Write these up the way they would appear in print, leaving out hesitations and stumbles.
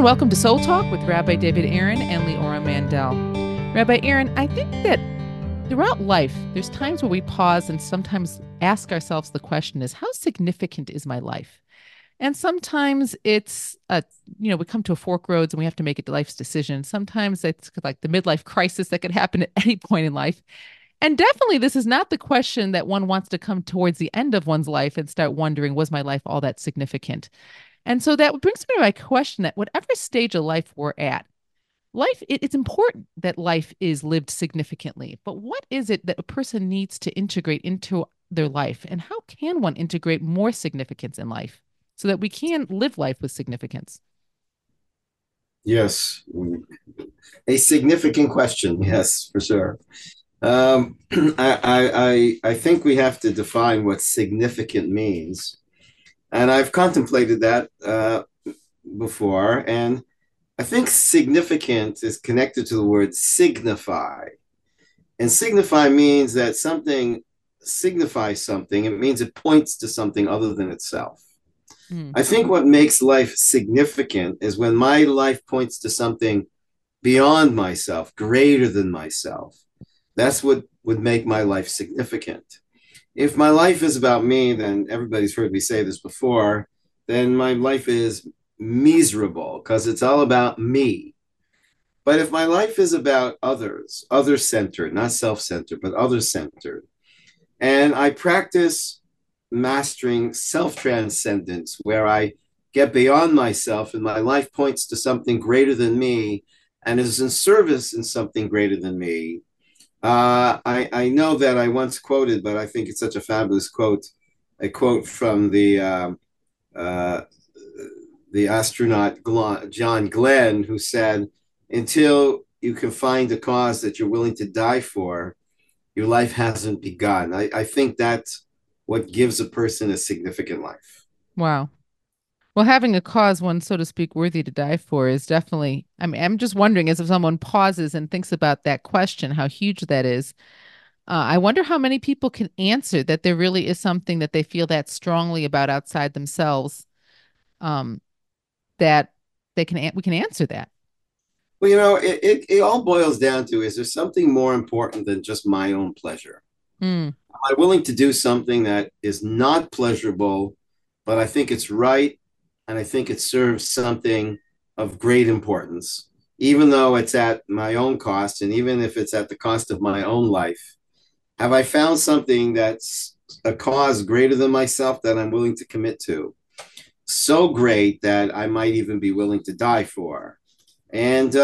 welcome to Soul Talk with Rabbi David Aaron and Leora Mandel. Rabbi Aaron, I think that throughout life, there's times where we pause and sometimes ask ourselves the question is, how significant is my life? And sometimes it's, we come to a fork roads and we have to make a life's decision. Sometimes it's like the midlife crisis that could happen at any point in life. And definitely, this is not the question that one wants to come towards the end of one's life and start wondering, was my life all that significant? And so that brings me to my question that whatever stage of life we're at, it's important that life is lived significantly. But what is it that a person needs to integrate into their life? And how can one integrate more significance in life so that we can live life with significance? Yes, a significant question. Yes, for sure. I think we have to define what significant means, and I've contemplated that before. And I think significant is connected to the word signify, and signify means that something signifies something. It means it points to something other than itself. Mm. I think what makes life significant is when my life points to something beyond myself, greater than myself. That's what would make my life significant. If my life is about me, then everybody's heard me say this before, then my life is miserable because it's all about me. But if my life is about others, other centered, not self centered, but other centered, and I practice mastering self transcendence, where I get beyond myself and my life points to something greater than me and is in service in something greater than me. I know that I once quoted, but I think it's such a fabulous quote. A quote from uh, the astronaut John Glenn, who said, "Until you can find a cause that you're willing to die for, your life hasn't begun." I think that's what gives a person a significant life. Wow. Well, having a cause one, so to speak, worthy to die for is definitely, I mean, I'm just wondering as if someone pauses and thinks about that question, how huge that is. I wonder how many people can answer that there really is something that they feel that strongly about outside themselves, um, that we can answer that. Well, it all boils down to, is there something more important than just my own pleasure? Mm, Am I willing to do something that is not pleasurable, but I think it's right and I think it serves something of great importance, even though it's at my own cost and even if it's at the cost of my own life? Have I found something that's a cause greater than myself that I'm willing to commit to? So great that I might even be willing to die for. And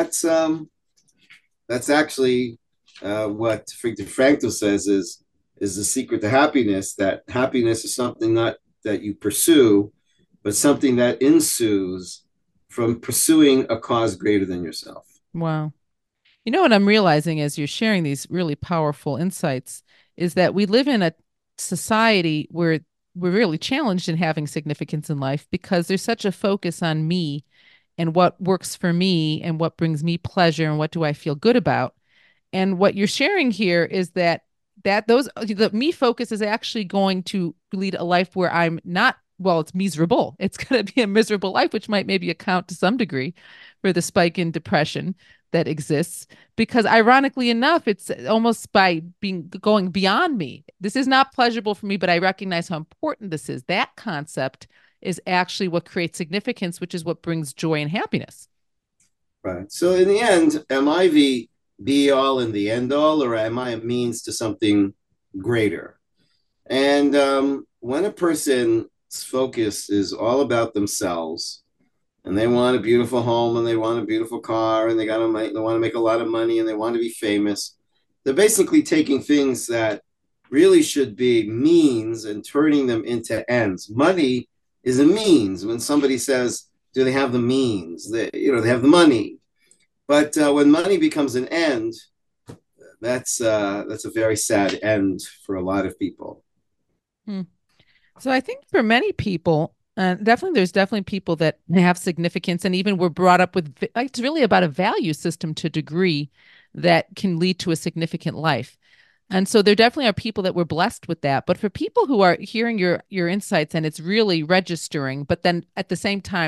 that's actually what Viktor Frankl says is the secret to happiness. That happiness is something not that you pursue, but something that ensues from pursuing a cause greater than yourself. wow. You know what I'm realizing as you're sharing these really powerful insights is that we live in a society where we're really challenged in having significance in life because there's such a focus on me and what works for me and what brings me pleasure and what do I feel good about. And what you're sharing here is that those the me focus is actually going to lead a life where I'm not, well, it's miserable. It's going to be a miserable life, which might maybe account to some degree for the spike in depression that exists. Because ironically enough, it's almost by being going beyond me. This is not pleasurable for me, but I recognize how important this is. That concept is actually what creates significance, which is what brings joy and happiness. Right. So in the end, am I the be all and the end all, or am I a means to something greater? And when a person's focus is all about themselves, and they want a beautiful home, and they want a beautiful car, and they want to make a lot of money, and they want to be famous, they're basically taking things that really should be means and turning them into ends. Money is a means. When somebody says, "Do they have the means?" They have the money, but when money becomes an end, that's a very sad end for a lot of people. Hmm. So I think for many people, definitely there's definitely people that have significance and even were brought up with like, it's really about a value system to a degree that can lead to a significant life. And so there definitely are people that were blessed with that. But for people who are hearing your insights and it's really registering, but then at the same time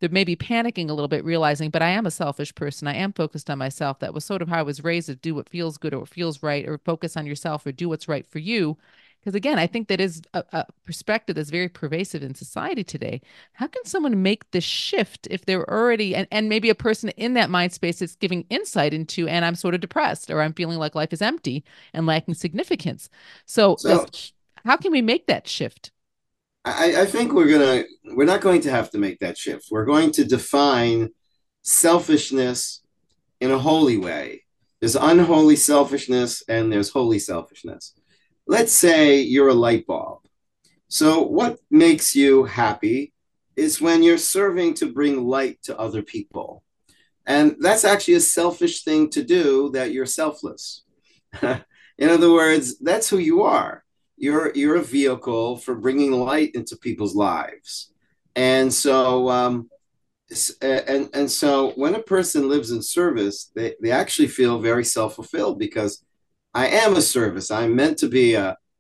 they're maybe panicking a little bit, realizing, but I am a selfish person. I am focused on myself. That was sort of how I was raised, to do what feels good or what feels right, or focus on yourself or do what's right for you. Because again, I think that is a perspective that's very pervasive in society today. How can someone make the shift if they're already, and maybe a person in that mind space is giving insight into, and I'm sort of depressed, or I'm feeling like life is empty and lacking significance. So So how can we make that shift? I think we're not going to have to make that shift. We're going to define selfishness in a holy way. There's unholy selfishness and there's holy selfishness. Let's say you're a light bulb. So, what makes you happy is when you're serving to bring light to other people. And that's actually a selfish thing to do, that you're selfless. In other words, that's who you are. You're a vehicle for bringing light into people's lives. And so so when a person lives in service, they actually feel very self-fulfilled because I am a service. I'm meant to be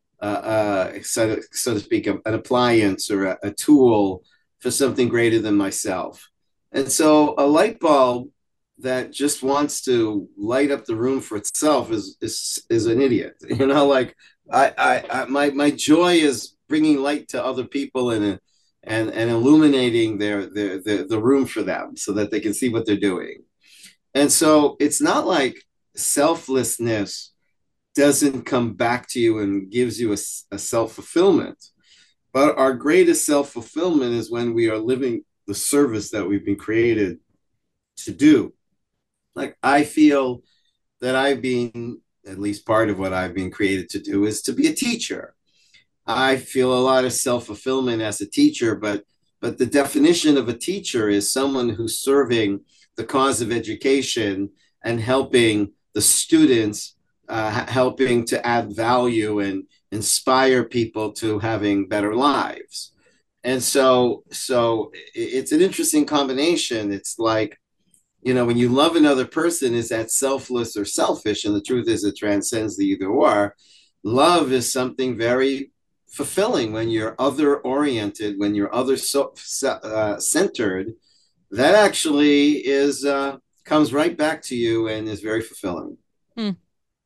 so to speak, an appliance or a tool for something greater than myself. And so a light bulb that just wants to light up the room for itself is an idiot. You know, like my joy is bringing light to other people and illuminating the room for them so that they can see what they're doing. And so it's not like selflessness doesn't come back to you and gives you a self fulfillment. But our greatest self fulfillment is when we are living the service that we've been created to do. Like, I feel that I've been, at least part of what I've been created to do is to be a teacher. I feel a lot of self fulfillment as a teacher, but the definition of a teacher is someone who's serving the cause of education and helping the students, helping to add value and inspire people to having better lives. And so it's an interesting combination. It's like, you know, when you love another person, is that selfless or selfish? And the truth is, it transcends the either or. Love is something very fulfilling when you're other oriented, when you're other centered. That actually is comes right back to you and is very fulfilling. Hmm.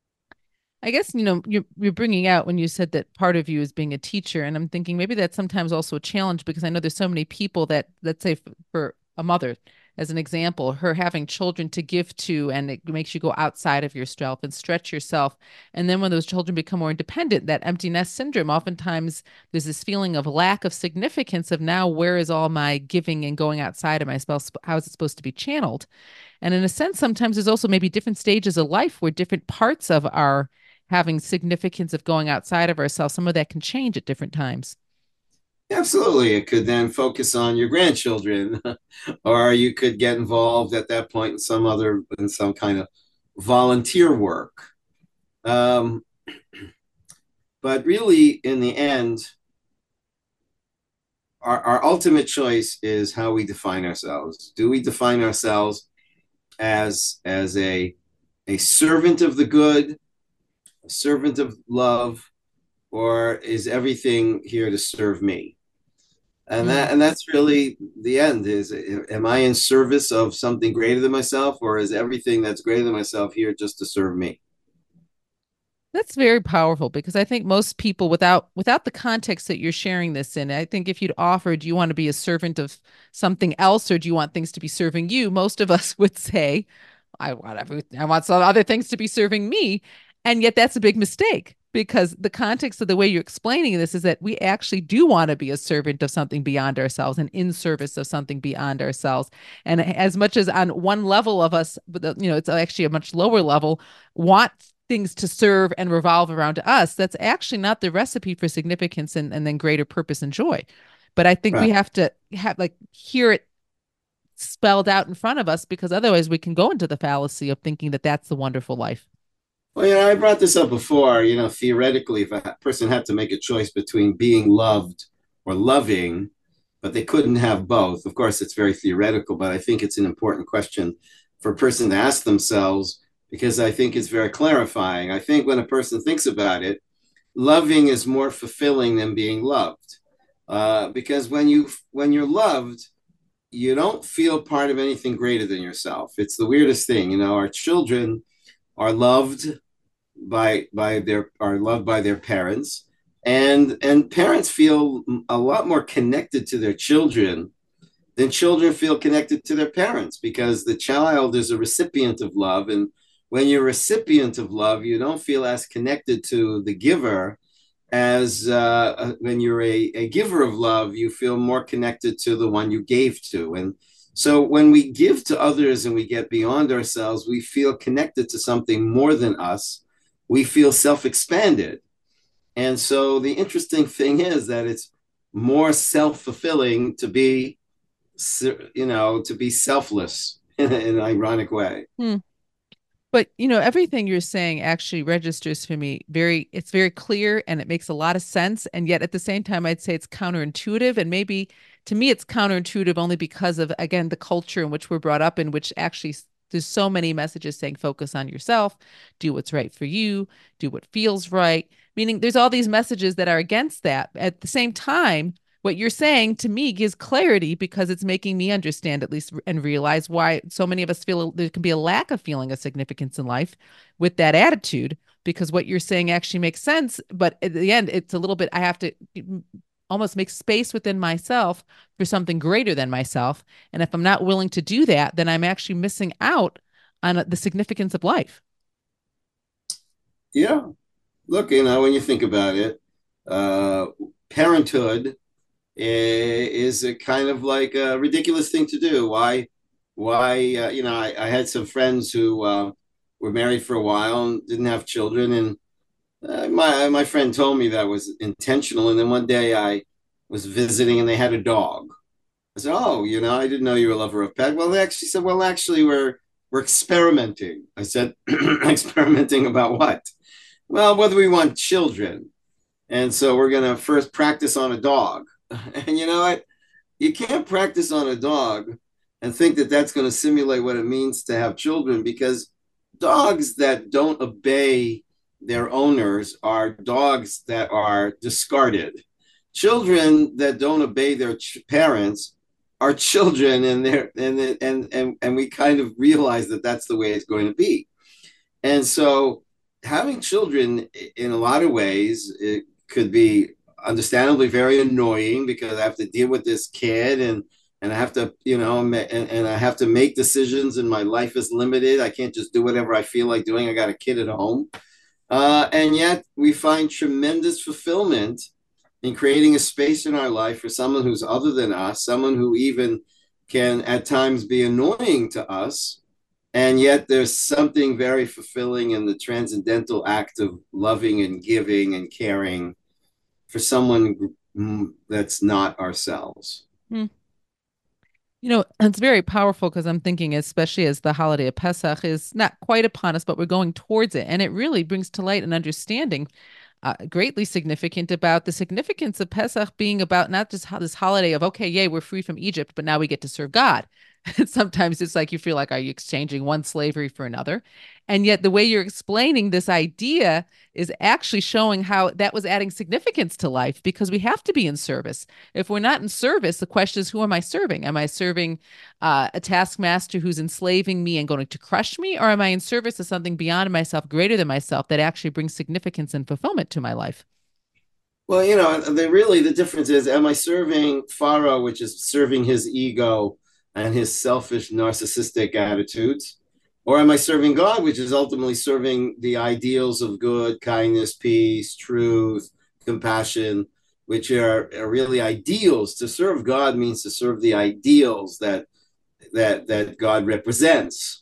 I guess, you're bringing out when you said that part of you is being a teacher, and I'm thinking maybe that's sometimes also a challenge because I know there's so many people that, let's say for a mother, as an example, her having children to give to, and it makes you go outside of yourself and stretch yourself. And then when those children become more independent, that empty nest syndrome, oftentimes there's this feeling of lack of significance of now, where is all my giving and going outside of myself? How is it supposed to be channeled? And in a sense, sometimes there's also maybe different stages of life where different parts of our having significance of going outside of ourselves, some of that can change at different times. Absolutely. It could then focus on your grandchildren, or you could get involved at that point in some kind of volunteer work. Um, but really, in the end, our ultimate choice is how we define ourselves. Do we define ourselves as a servant of the good, a servant of love, or is everything here to serve me? Mm. And that's really the end. Is, am I in service of something greater than myself, or is everything that's greater than myself here just to serve me? That's very powerful because I think most people, without the context that you're sharing this in, I think if you'd offered, do you want to be a servant of something else or do you want things to be serving you? Most of us would say, I want some other things to be serving me. And yet that's a big mistake because the context of the way you're explaining this is that we actually do want to be a servant of something beyond ourselves and in service of something beyond ourselves. And as much as on one level of us, it's actually a much lower level, want things to serve and revolve around us, that's actually not the recipe for significance and then greater purpose and joy. But I think we Right. have to have like hear it spelled out in front of us because otherwise we can go into the fallacy of thinking that that's the wonderful life. Well, I brought this up before. Theoretically, if a person had to make a choice between being loved or loving, but they couldn't have both, of course, it's very theoretical, but I think it's an important question for a person to ask themselves because I think it's very clarifying. I think when a person thinks about it, loving is more fulfilling than being loved. Because when you're loved, you don't feel part of anything greater than yourself. It's the weirdest thing. Our children are loved by their parents, and parents feel a lot more connected to their children than children feel connected to their parents, because the child is a recipient of love. And when you're a recipient of love, you don't feel as connected to the giver as when you're a giver of love, you feel more connected to the one you gave to. And so when we give to others and we get beyond ourselves, we feel connected to something more than us. We feel self expanded. And so the interesting thing is that it's more self fulfilling to be, to be selfless in an ironic way. Hmm. But everything you're saying actually registers for me it's very clear and it makes a lot of sense. And yet at the same time, I'd say it's counterintuitive. And maybe to me, it's counterintuitive only because of, again, the culture in which we're brought up, in which actually there's so many messages saying focus on yourself, do what's right for you, do what feels right. Meaning there's all these messages that are against that. At the same time, what you're saying to me gives clarity because it's making me understand, at least, and realize why so many of us feel there can be a lack of feeling of significance in life with that attitude, because what you're saying actually makes sense. But at the end, it's a little bit, I have to almost make space within myself for something greater than myself. And if I'm not willing to do that, then I'm actually missing out on the significance of life. Yeah. Look, when you think about it, uh, parenthood is a kind of like a ridiculous thing to do. I had some friends who were married for a while and didn't have children, and my friend told me that was intentional. And then one day I was visiting, and they had a dog. I said, "Oh, I didn't know you were a lover of pets." Well, they actually said, "Well, actually, we're experimenting." I said, "Experimenting about what?" Well, whether we want children. And so we're going to first practice on a dog. And you know what? You can't practice on a dog and think that that's going to simulate what it means to have children, because dogs that don't obey their owners are dogs that are discarded. Children that don't obey their parents are children, and we kind of realize that that's the way it's going to be. And so having children, in a lot of ways, it could be understandably very annoying, because I have to deal with this kid, and I have to, and I have to make decisions, and my life is limited. I can't just do whatever I feel like doing. I got a kid at home. And yet we find tremendous fulfillment in creating a space in our life for someone who's other than us, someone who even can at times be annoying to us, and yet there's something very fulfilling in the transcendental act of loving and giving and caring for someone that's not ourselves. Hmm. It's very powerful because I'm thinking, especially as the holiday of Pesach is not quite upon us, but we're going towards it. And it really brings to light an understanding greatly significant about the significance of Pesach being about not just this holiday of, okay, yay, we're free from Egypt, but now we get to serve God. Sometimes it's like you feel like, are you exchanging one slavery for another? And yet the way you're explaining this idea is actually showing how that was adding significance to life, because we have to be in service. If we're not in service, the question is, who am I serving? Am I serving a taskmaster who's enslaving me and going to crush me? Or am I in service of something beyond myself, greater than myself, that actually brings significance and fulfillment to my life? Well, the difference is, am I serving Pharaoh, which is serving his ego and his selfish, narcissistic attitudes? Or am I serving God, which is ultimately serving the ideals of good, kindness, peace, truth, compassion, which are really ideals. To serve God means to serve the ideals that God represents.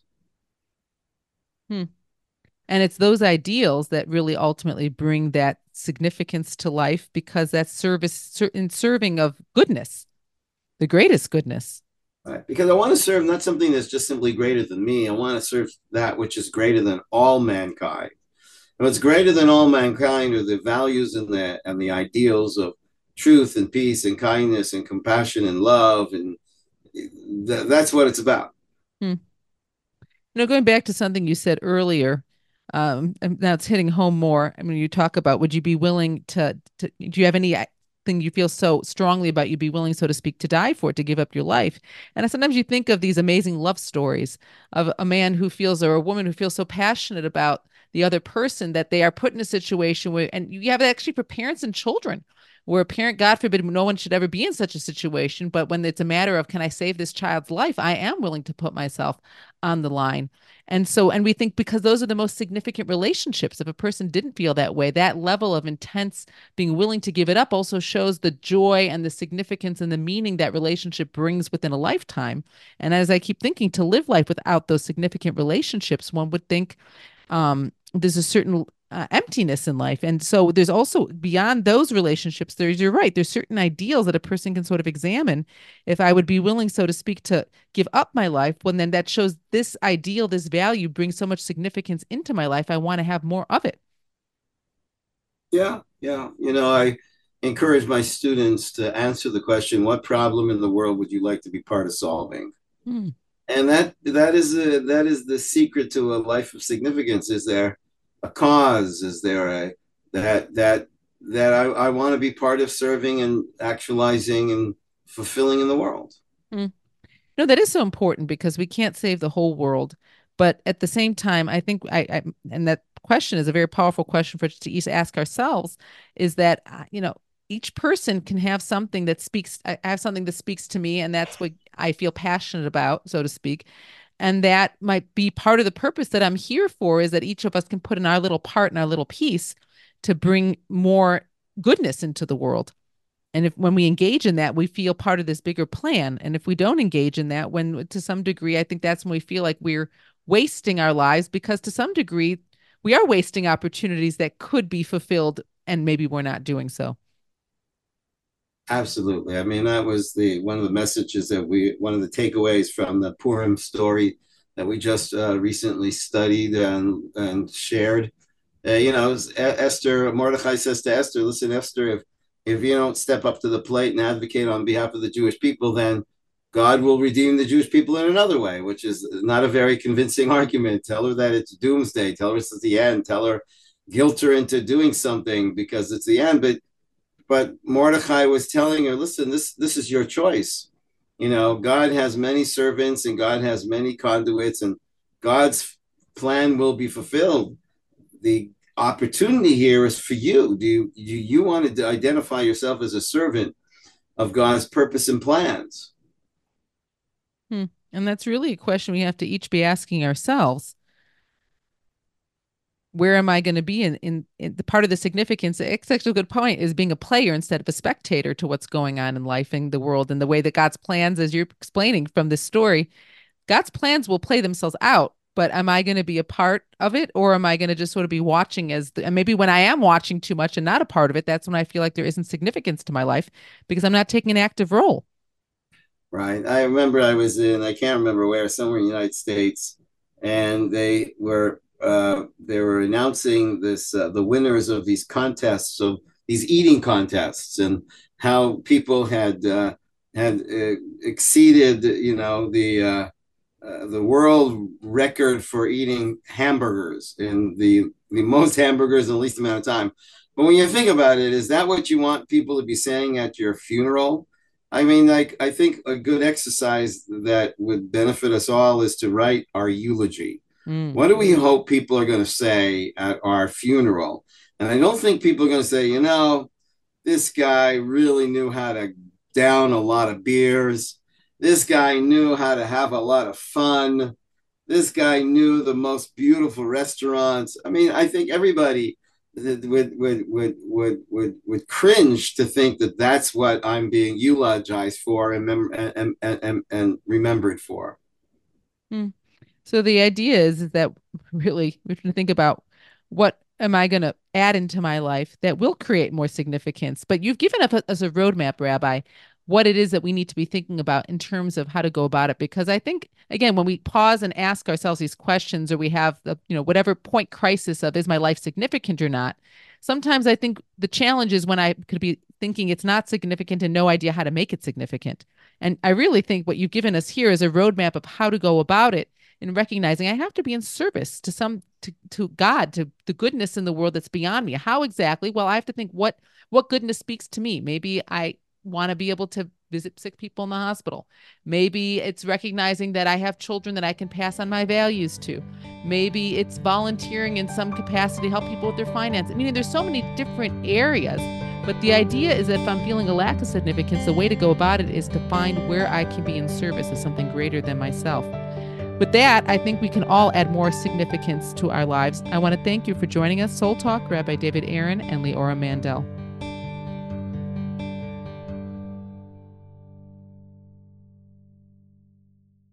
Hmm. And it's those ideals that really ultimately bring that significance to life, because that's service in serving of goodness, the greatest goodness. Right? Because I want to serve not something that's just simply greater than me. I want to serve that which is greater than all mankind. And what's greater than all mankind are the values and the ideals of truth and peace and kindness and compassion and love, and that's what it's about. Hmm. Going back to something you said earlier, and now it's hitting home more. I mean, you talk about, would you be willing to do you have any thing you feel so strongly about, you'd be willing, so to speak, to die for, to give up your life. And sometimes you think of these amazing love stories of a man who feels, or a woman who feels so passionate about the other person that they are put in a situation where, and you have it actually for parents and children, where a parent, God forbid, no one should ever be in such a situation. But when it's a matter of, can I save this child's life? I am willing to put myself on the line. And so, and we think because those are the most significant relationships. If a person didn't feel that way, that level of intense being willing to give it up also shows the joy and the significance and the meaning that relationship brings within a lifetime. And as I keep thinking, to live life without those significant relationships, one would think there's a certain emptiness in life. And so there's also beyond those relationships, you're right, there's certain ideals that a person can sort of examine. If I would be willing, so to speak, to give up my life, when then that shows this ideal, this value brings so much significance into my life, I want to have more of it. Yeah, yeah. I encourage my students to answer the question, what problem in the world would you like to be part of solving? Hmm. And that is the secret to a life of significance. Is there a cause? Is there a that I want to be part of serving and actualizing and fulfilling in the world? Hmm. No, that is so important because we can't save the whole world. But at the same time, I think and that question is a very powerful question for us to each ask ourselves, is that, each person can have something that speaks, I have something that speaks to me, and that's what I feel passionate about, so to speak. And that might be part of the purpose that I'm here for, is that each of us can put in our little part and our little piece to bring more goodness into the world. And if when we engage in that, we feel part of this bigger plan. And if we don't engage in that, when to some degree, I think that's when we feel like we're wasting our lives, because to some degree, we are wasting opportunities that could be fulfilled, and maybe we're not doing so. Absolutely. I mean, that was the one of the messages that one of the takeaways from the Purim story that we just recently studied and shared. Esther, Mordecai says to Esther, listen, Esther, if you don't step up to the plate and advocate on behalf of the Jewish people, then God will redeem the Jewish people in another way, which is not a very convincing argument. Tell her that it's doomsday. Tell her it's the end. Tell her, guilt her into doing something because it's the end. But Mordecai was telling her, listen, this is your choice. God has many servants and God has many conduits, and God's plan will be fulfilled. The opportunity here is for you. Do you want to identify yourself as a servant of God's purpose and plans? Hmm. And that's really a question we have to each be asking ourselves. Where am I going to be in the part of the significance? It's actually a good point, is being a player instead of a spectator to what's going on in life and the world, and the way that God's plans, as you're explaining from this story, God's plans will play themselves out. But am I going to be a part of it, or am I going to just sort of be watching and maybe when I am watching too much and not a part of it, that's when I feel like there isn't significance to my life because I'm not taking an active role. Right. I remember I can't remember where, somewhere in the United States, and they were announcing the winners of these contests, of these eating contests, and how people had exceeded, the world record for eating hamburgers in the most hamburgers in the least amount of time. But when you think about it, is that what you want people to be saying at your funeral? I mean, like, I think a good exercise that would benefit us all is to write our eulogy. Mm. What do we hope people are going to say at our funeral? And I don't think people are going to say, this guy really knew how to down a lot of beers. This guy knew how to have a lot of fun. This guy knew the most beautiful restaurants. I mean, I think everybody would cringe to think that that's what I'm being eulogized for and remembered for. Mm. So the idea is that really we have to think about, what am I going to add into my life that will create more significance? But you've given us as a roadmap, Rabbi, what it is that we need to be thinking about in terms of how to go about it. Because I think, again, when we pause and ask ourselves these questions, or we have the, whatever point crisis of, is my life significant or not? Sometimes I think the challenge is when I could be thinking it's not significant and no idea how to make it significant. And I really think what you've given us here is a roadmap of how to go about it, in recognizing I have to be in service to God, to the goodness in the world that's beyond me. How exactly? Well, I have to think what goodness speaks to me. Maybe I want to be able to visit sick people in the hospital. Maybe it's recognizing that I have children that I can pass on my values to. Maybe it's volunteering in some capacity to help people with their finances. I mean, there's so many different areas, but the idea is that if I'm feeling a lack of significance, the way to go about it is to find where I can be in service of something greater than myself. With that, I think we can all add more significance to our lives. I want to thank you for joining us. Soul Talk, Rabbi David Aaron and Leora Mandel.